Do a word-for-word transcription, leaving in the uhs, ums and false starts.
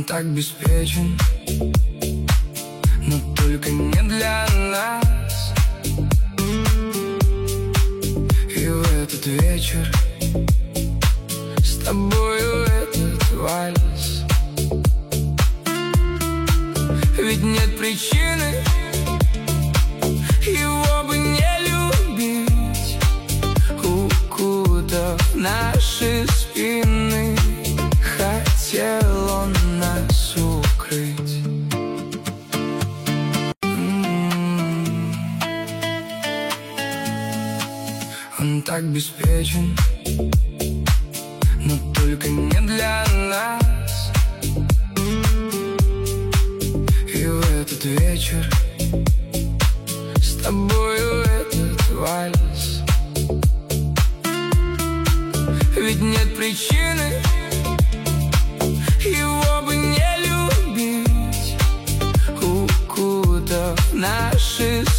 Он так беспечен, но только не для нас. И в этот вечер с тобою этот вальс. Ведь нет причины его бы не любить, укутав наши спины. Хотел он нас укрыть. М-м-м. Он так беспечен, но только не для нас. И в этот вечер с тобою этот вальс. Ведь нет причины его бы не любить, укутав наши